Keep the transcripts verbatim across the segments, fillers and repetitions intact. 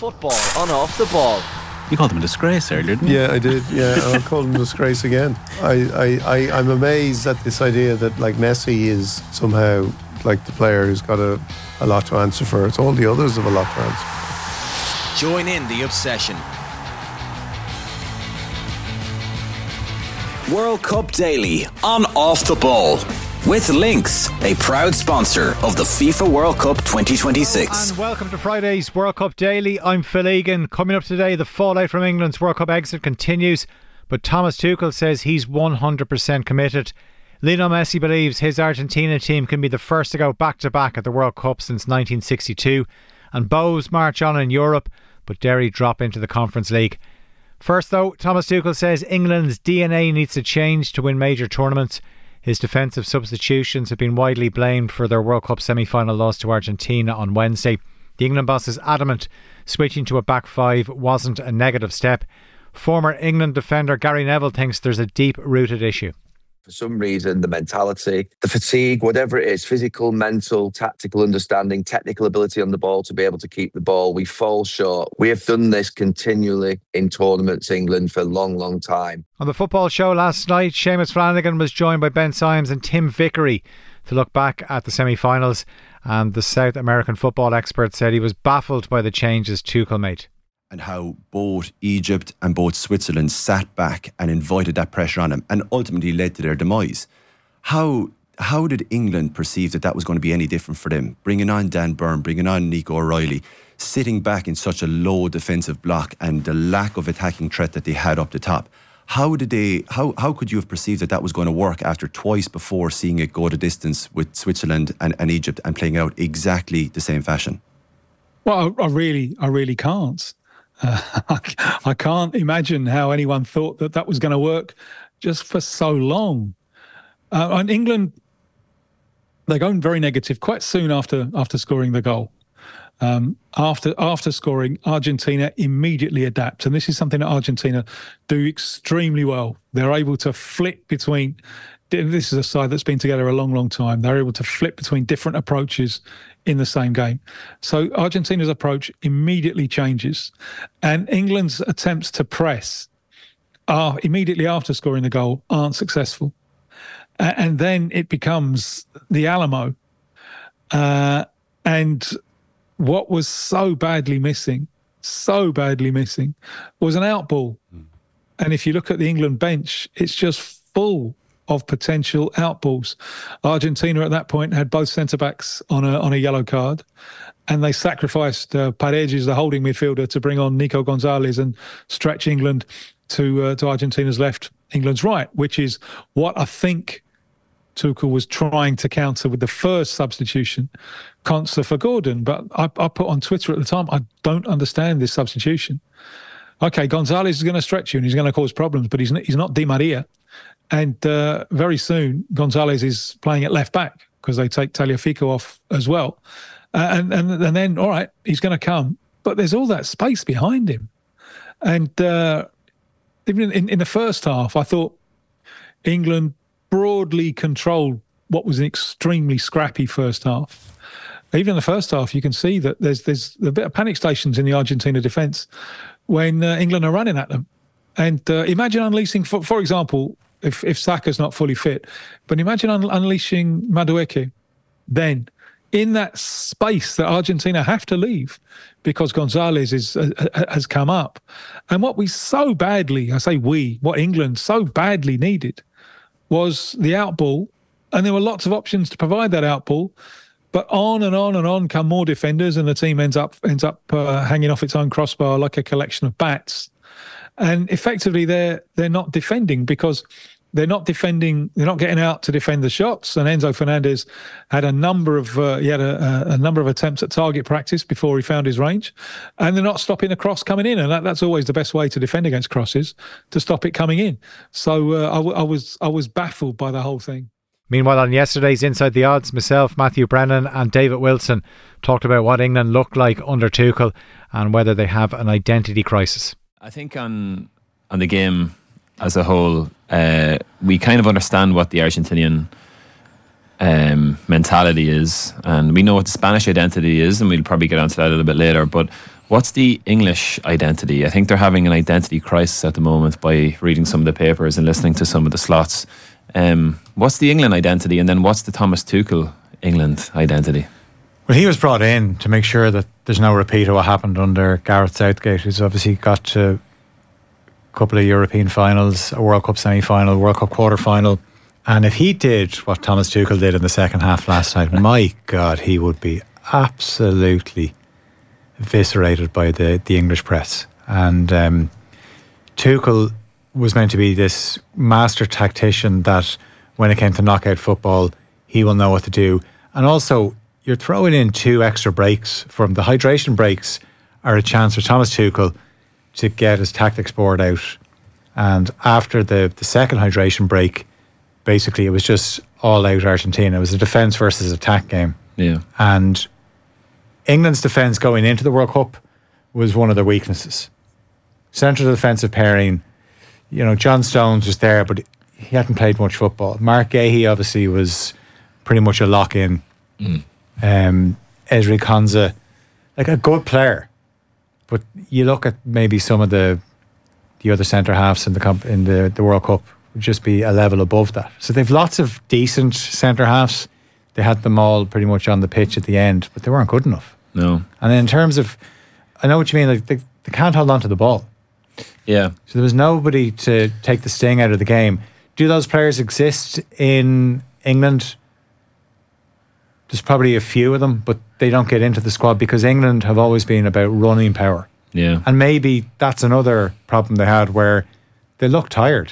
Football on Off the Ball. You called him a disgrace earlier, didn't you? Yeah, I did. Yeah, I'll call him a disgrace again. I, I, I, I'm amazed at this idea that like Messi is somehow like the player who's got a, a lot to answer for. It's all the others have a lot to answer. Join in the obsession. World Cup Daily on Off the Ball. With Lynx, a proud sponsor of the FIFA World Cup twenty twenty-six. And welcome to Friday's World Cup Daily. I'm Phil Egan. Coming up today, the fallout from England's World Cup exit continues, but Thomas Tuchel says he's one hundred percent committed. Lionel Messi believes his Argentina team can be the first to go back-to-back at the World Cup since nineteen sixty-two. And Bows march on in Europe, but Derry drop into the Conference League. First though, Thomas Tuchel says England's D N A needs to change to win major tournaments. His defensive substitutions have been widely blamed for their World Cup semi-final loss to Argentina on Wednesday. The England boss is adamant switching to a back five wasn't a negative step. Former England defender Gary Neville thinks there's a deep-rooted issue. For some reason, the mentality, the fatigue, whatever it is, physical, mental, tactical understanding, technical ability on the ball to be able to keep the ball, we fall short. We have done this continually in tournaments, England, for a long, long time. On the football show last night, Seamus Flanagan was joined by Ben Symes and Tim Vickery to look back at the semi-finals, and the South American football expert said he was baffled by the changes Tuchel made. And how both Egypt and both Switzerland sat back and invited that pressure on them and ultimately led to their demise. How how did England perceive that that was going to be any different for them? Bringing on Dan Burn, bringing on Nico O'Reilly, sitting back in such a low defensive block and the lack of attacking threat that they had up the top. How did they? How how could you have perceived that that was going to work after twice before seeing it go the distance with Switzerland and, and Egypt and playing out exactly the same fashion? Well, I, I really, I really can't. Uh, I, I can't imagine how anyone thought that that was going to work just for so long. Uh, and England, they go very negative quite soon after after scoring the goal. Um, after after scoring, Argentina immediately adapt, and this is something that Argentina do extremely well. They're able to flip between. This is a side that's been together a long, long time. They're able to flip between different approaches in the same game. So Argentina's approach immediately changes, and England's attempts to press are immediately after scoring the goal aren't successful. Uh, and then it becomes the Alamo. Uh, and what was so badly missing, so badly missing, was an outball. Mm. And if you look at the England bench, it's just full of potential outballs. Argentina at that point had both centre-backs on a on a yellow card, and they sacrificed uh, Paredes, the holding midfielder, to bring on Nico Gonzalez and stretch England to uh, to Argentina's left, England's right, which is what I think Tuchel was trying to counter with the first substitution, Konsa for Gordon. But I, I put on Twitter at the time, I don't understand this substitution. Okay, Gonzalez is going to stretch you and he's going to cause problems, but he's not, he's not Di Maria. And uh, very soon, Gonzalez is playing at left back because they take Tagliafico off as well. Uh, and, and and then, all right, he's going to come. But there's all that space behind him. And uh, even in, in the first half, I thought England broadly controlled what was an extremely scrappy first half. Even in the first half, you can see that there's, there's a bit of panic stations in the Argentina defence when uh, England are running at them. And uh, imagine unleashing, for, for example, if, if Saka's not fully fit, but imagine un- unleashing Madueke then in that space that Argentina have to leave because Gonzalez is, uh, has come up. And what we so badly, I say we, what England so badly needed was the outball. And there were lots of options to provide that outball. But on and on and on come more defenders, and the team ends up ends up uh, hanging off its own crossbar like a collection of bats. And effectively, they're they're not defending because they're not defending. They're not getting out to defend the shots. And Enzo Fernandez had a number of uh, he had a, a number of attempts at target practice before he found his range, and they're not stopping the cross coming in. And that, that's always the best way to defend against crosses, to stop it coming in. So uh, I, w- I was I was baffled by the whole thing. Meanwhile, on yesterday's Inside the Odds, myself, Matthew Brennan and David Wilson talked about what England looked like under Tuchel and whether they have an identity crisis. I think on on the game as a whole, uh, we kind of understand what the Argentinian um, mentality is, and we know what the Spanish identity is, and we'll probably get onto that a little bit later. But What's the English identity? I think they're having an identity crisis at the moment by reading some of the papers and listening to some of the slots. Um, what's the England identity, and then what's the Thomas Tuchel England identity? Well, he was brought in to make sure that there's no repeat of what happened under Gareth Southgate, who's obviously got to a couple of European finals, a World Cup semi-final, World Cup quarter-final. And if he did what Thomas Tuchel did in the second half last night, my God, he would be absolutely eviscerated by the, the English press. And um, Tuchel was meant to be this master tactician that when it came to knockout football, he will know what to do. And also, you're throwing in two extra breaks from the hydration breaks are a chance for Thomas Tuchel to get his tactics board out. And after the, the second hydration break, basically it was just all out Argentina. It was a defence versus attack game. Yeah. And England's defence going into the World Cup was one of their weaknesses. Central defensive pairing, you know, John Stones was there, but he hadn't played much football. Mark Gahey obviously was pretty much a lock-in. Mm. Um, Ezri Konsa, like a good player, but you look at maybe some of the the other centre halves in the comp, in the, the World Cup would just be a level above that. So they've lots of decent centre halves. They had them all pretty much on the pitch at the end, but they weren't good enough. No. And in terms of, I know what you mean. Like they, they can't hold on to the ball. Yeah. So there was nobody to take the sting out of the game. Do those players exist in England? There's probably a few of them, but they don't get into the squad because England have always been about running power. Yeah. And maybe that's another problem they had where they look tired.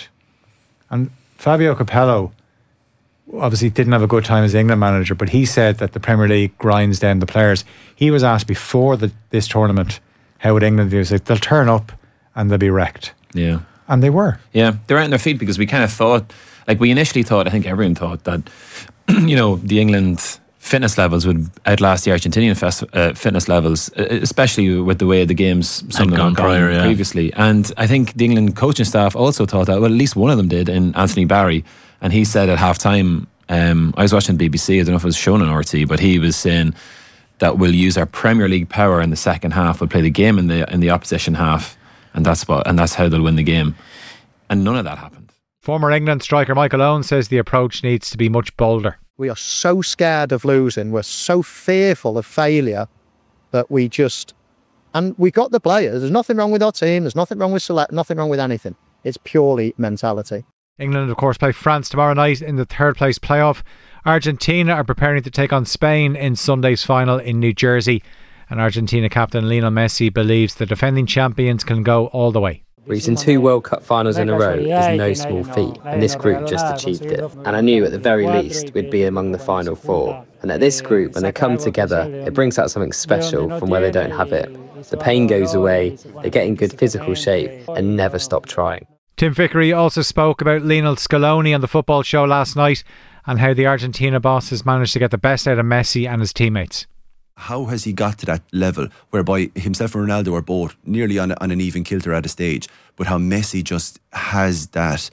And Fabio Capello obviously didn't have a good time as England manager, but he said that the Premier League grinds down the players. He was asked before the, this tournament, how would England do? He was like, they'll turn up and they'll be wrecked. Yeah. And they were. Yeah, they're out on their feet because we kind of thought, like we initially thought, I think everyone thought that, you know, the England fitness levels would outlast the Argentinian fest, uh, fitness levels, especially with the way the games some had gone prior, yeah. previously. And I think the England coaching staff also thought that, well, at least one of them did, in Anthony Barry. And he said at half time, um, I was watching B B C, I don't know if it was shown on R T, but he was saying that we'll use our Premier League power in the second half, we'll play the game in the in the opposition half, and that's what and that's how they'll win the game. And none of that happened. Former England striker Michael Owen says the approach needs to be much bolder. We are so scared of losing, we're so fearful of failure that we just, and we've got the players, there's nothing wrong with our team, there's nothing wrong with select, nothing wrong with anything. It's purely mentality. England, of course, play France tomorrow night in the third place playoff. Argentina are preparing to take on Spain in Sunday's final in New Jersey. And Argentina captain Lionel Messi believes the defending champions can go all the way. Reaching two World Cup finals in a row is no small feat, and this group just achieved it. And I knew at the very least we'd be among the final four. And at this group, when they come together, it brings out something special from where they don't have it. The pain goes away, they get in good physical shape, and never stop trying. Tim Vickery also spoke about Lionel Scaloni on the football show last night and how the Argentina boss has managed to get the best out of Messi and his teammates. How has he got to that level whereby himself and Ronaldo are both nearly on, a, on an even kilter at a stage, but how Messi just has that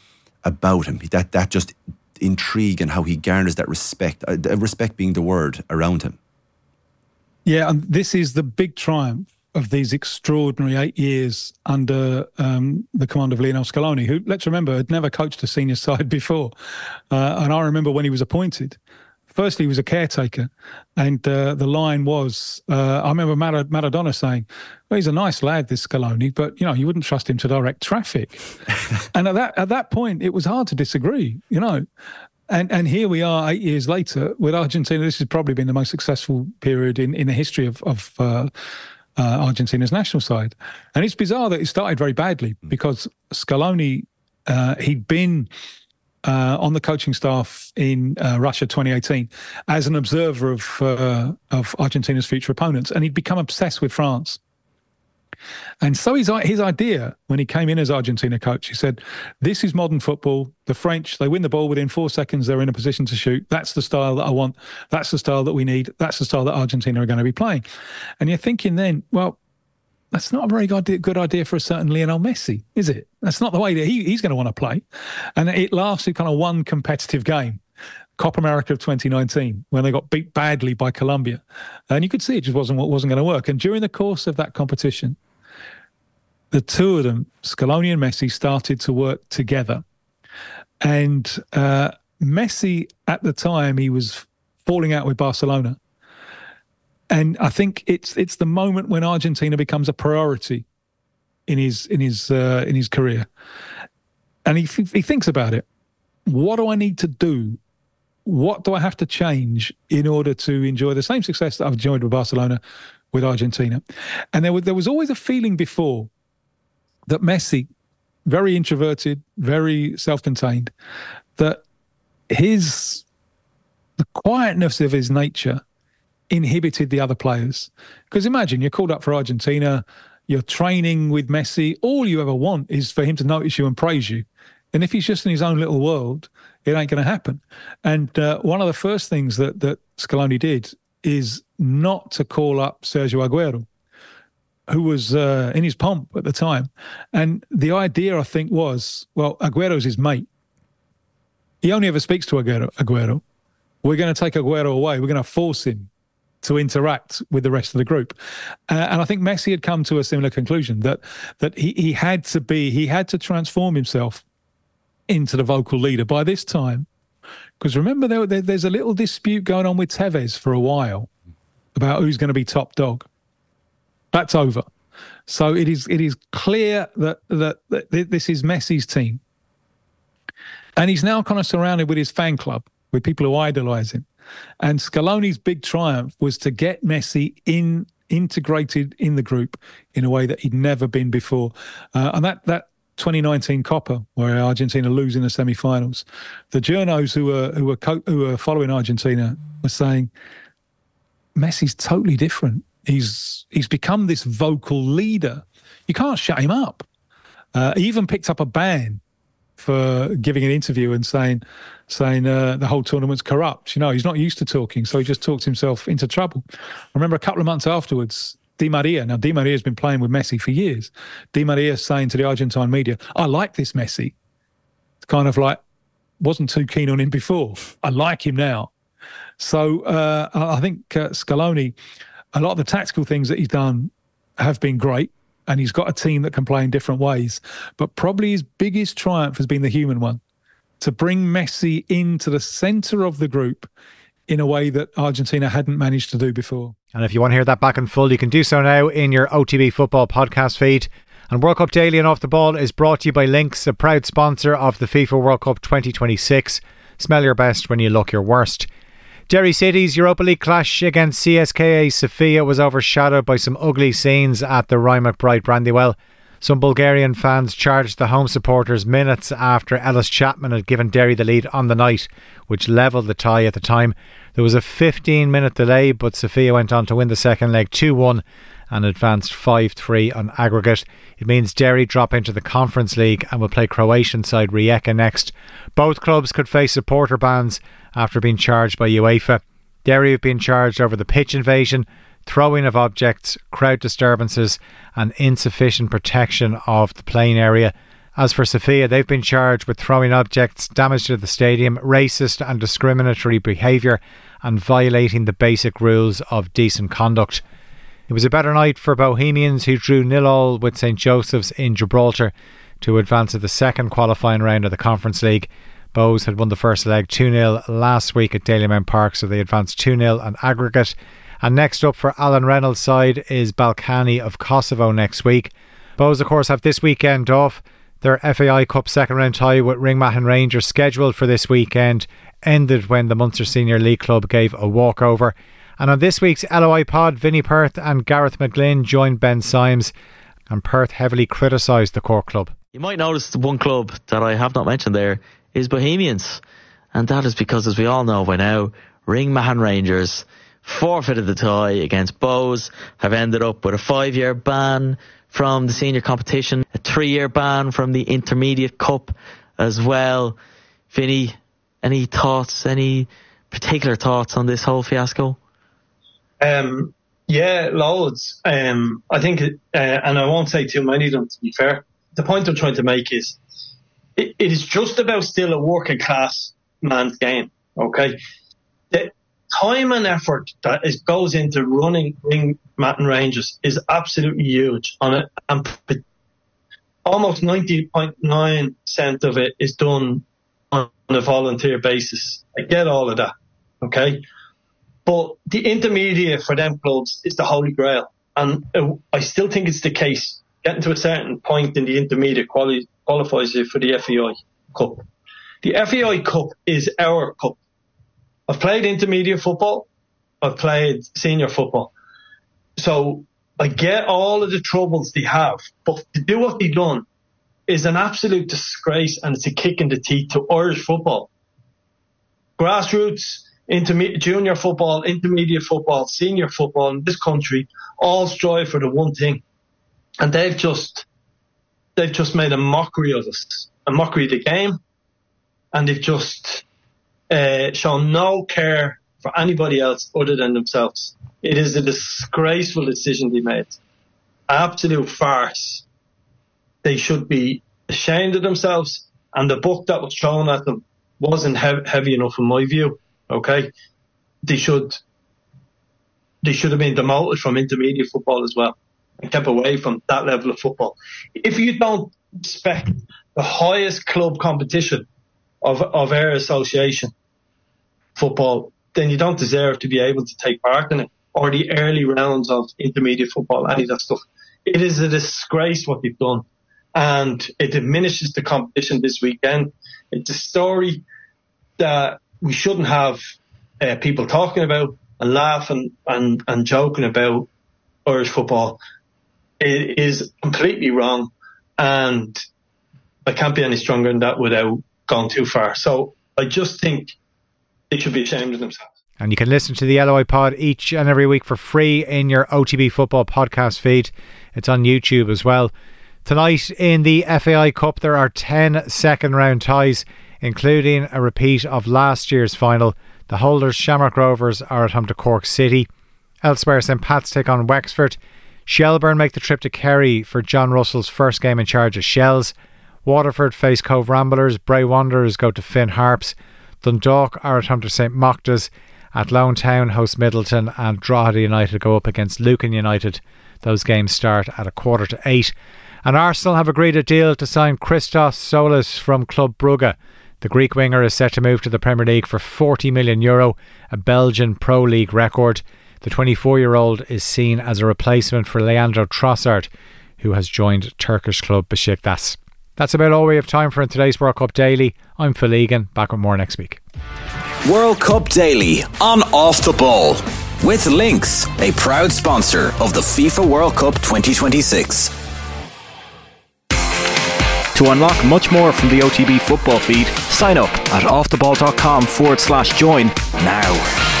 about him, that that just intrigue, and how he garners that respect, uh, respect being the word around him. Yeah, and this is the big triumph of these extraordinary eight years under um, the command of Lionel Scaloni, who, let's remember, had never coached a senior side before. Uh, and I remember when he was appointed, firstly, he was a caretaker, and uh, the line was, uh, I remember Mar- Maradona saying, well, he's a nice lad, this Scaloni, but, you know, you wouldn't trust him to direct traffic. And at that at that point, it was hard to disagree, you know. And and here we are eight years later with Argentina. This has probably been the most successful period in, in the history of, of uh, uh, Argentina's national side. And it's bizarre that it started very badly because Scaloni, uh, he'd been uh, on the coaching staff in uh, Russia twenty eighteen as an observer of uh, of Argentina's future opponents, and he'd become obsessed with France. And so his, his idea, when he came in as Argentina coach, he said, this is modern football. The French, they win the ball within four seconds, they're in a position to shoot. That's the style that I want. That's the style that we need. That's the style that Argentina are going to be playing. And you're thinking then, well, that's not a very good, good idea for a certain Lionel Messi, is it? That's not the way that he, he's going to want to play. And it lasted kind of one competitive game. Copa America of twenty nineteen, when they got beat badly by Colombia. And you could see it just wasn't what wasn't going to work. And during the course of that competition, the two of them, Scaloni and Messi, started to work together. And uh, Messi, at the time, he was falling out with Barcelona. And I think it's it's the moment when Argentina becomes a priority in his in his uh, in his career. And he th- he thinks about it. What do I need to do? What do I have to change in order to enjoy the same success that I've enjoyed with Barcelona, with Argentina? And there was, there was always a feeling before that Messi, very introverted, very self-contained, that his, the quietness of his nature inhibited the other players. Because imagine, you're called up for Argentina, you're training with Messi, all you ever want is for him to notice you and praise you. And if he's just in his own little world, it ain't going to happen. And uh, one of the first things that, that Scaloni did is not to call up Sergio Aguero, who was uh, in his pomp at the time. And the idea, I think, was, well, Aguero's his mate. He only ever speaks to Aguero. Aguero. We're going to take Aguero away. We're going to force him to interact with the rest of the group. Uh, and I think Messi had come to a similar conclusion, that that he, he had to be, he had to transform himself into the vocal leader by this time. Because remember, there, there, there's a little dispute going on with Tevez for a while about who's going to be top dog. That's over. So it is it is clear that, that, that this is Messi's team. And he's now kind of surrounded with his fan club, with people who idolise him. And Scaloni's big triumph was to get Messi in integrated in the group in a way that he'd never been before. Uh, and that that twenty nineteen Copa, where Argentina lose in the semi-finals, the journos who were who were co- who were following Argentina were saying, Messi's totally different. He's he's become this vocal leader. You can't shut him up. Uh, he even picked up a ban for giving an interview and saying saying uh, the whole tournament's corrupt. You know, he's not used to talking, so he just talked himself into trouble. I remember a couple of months afterwards, Di Maria, now Di Maria's been playing with Messi for years. Di Maria saying to the Argentine media, I like this Messi. It's kind of like, wasn't too keen on him before. I like him now. So uh, I think uh, Scaloni, a lot of the tactical things that he's done have been great, and he's got a team that can play in different ways. But probably his biggest triumph has been the human one, to bring Messi into the centre of the group in a way that Argentina hadn't managed to do before. And if you want to hear that back in full, you can do so now in your O T B Football podcast feed. And World Cup Daily and Off the Ball is brought to you by Lynx, a proud sponsor of the FIFA World Cup twenty twenty-six. Smell your best when you look your worst. Derry City's Europa League clash against C S K A Sofia was overshadowed by some ugly scenes at the Ryan McBride Brandywell. Some Bulgarian fans charged the home supporters minutes after Ellis Chapman had given Derry the lead on the night, which levelled the tie at the time. There was a fifteen minute delay, but Sofia went on to win the second leg two one and advanced five three on aggregate. It means Derry drop into the Conference League and will play Croatian side Rijeka next. Both clubs could face supporter bans after being charged by UEFA. Derry have been charged over the pitch invasion, throwing of objects, crowd disturbances and insufficient protection of the playing area. As for Sofia, they've been charged with throwing objects, damage to the stadium, racist and discriminatory behaviour and violating the basic rules of decent conduct. It was a better night for Bohemians, who drew nil all with St Joseph's in Gibraltar to advance to the second qualifying round of the Conference League. Bohs had won the first leg two nil last week at Dalymount Park, so they advanced two nil on aggregate. And next up for Alan Reynolds' side is Balkany of Kosovo next week. Bohs, of course, have this weekend off. Their F A I Cup second round tie with Ringmahon Rangers, scheduled for this weekend, ended when the Munster Senior League club gave a walkover. And on this week's L O I pod, Vinnie Perth and Gareth McGlynn joined Ben Symes, and Perth heavily criticised the Cork club. You might notice the one club that I have not mentioned there is Bohemians, and that is because, as we all know by now, Ringmahon Rangers forfeited the tie against Bohs, have ended up with a five-year ban from the senior competition, a three-year ban from the Intermediate Cup as well. Vinny, any thoughts, any particular thoughts on this whole fiasco? Um, yeah, loads. Um, I think, uh, and I won't say too many of them, to be fair. The point I'm trying to make is it, it is just about still a working class man's game. Okay, the time and effort that is, goes into running Ring Mahon Rangers is absolutely huge on it, and almost ninety point nine percent of it is done on a volunteer basis. I get all of that, okay, but the intermediate for them clubs is the holy grail, and I still think it's the case. Getting to a certain point in the intermediate quali- qualifies you for the F A I Cup. The F A I Cup is our cup. I've played intermediate football. I've played senior football. So I get all of the troubles they have, but to do what they've done is an absolute disgrace, and it's a kick in the teeth to Irish football. Grassroots, intermediate, junior football, intermediate football, senior football in this country all strive for the one thing. And they've just, they've just made a mockery of us, a mockery of the game, and they've just uh, shown no care for anybody else other than themselves. It is a disgraceful decision they made. Absolute farce. They should be ashamed of themselves, and the book that was thrown at them wasn't he- heavy enough in my view. Okay, they should, they should have been demoted from intermediate football as well, and kept away from that level of football. If you don't respect the highest club competition of, of our association, football, then you don't deserve to be able to take part in it, or the early rounds of intermediate football, any of that stuff. It is a disgrace what they've done, and it diminishes the competition this weekend. It's a story that we shouldn't have uh, people talking about and laughing and, and joking about Irish football. It is completely wrong, and I can't be any stronger than that without going too far. So I just think they should be ashamed of themselves. And you can listen to the L O I Pod each and every week for free in your O T B Football podcast feed. It's on YouTube as well. Tonight in the F A I Cup there are ten second round ties, including a repeat of last year's final. The holders Shamrock Rovers are at home to Cork City. Elsewhere, St Pat's take on Wexford. Shelbourne make the trip to Kerry for John Russell's first game in charge of Shells. Waterford face Cove Ramblers. Bray Wanderers go to Finn Harps. Dundalk are at home to St Mocta's. Athlone Town host Middleton, and Drogheda United go up against Lucan United. Those games start at a quarter to eight. And Arsenal have agreed a deal to sign Christos Solis from Club Brugge. The Greek winger is set to move to the Premier League for forty million euro, a Belgian Pro League record. The twenty-four-year-old is seen as a replacement for Leandro Trossard, who has joined Turkish club Besiktas. That's about all we have time for in today's World Cup Daily. I'm Phil Egan, back with more next week. World Cup Daily on Off the Ball with Lynx, a proud sponsor of the FIFA World Cup twenty twenty-six. To unlock much more from the O T B football feed, sign up at offtheball.com forward slash join now.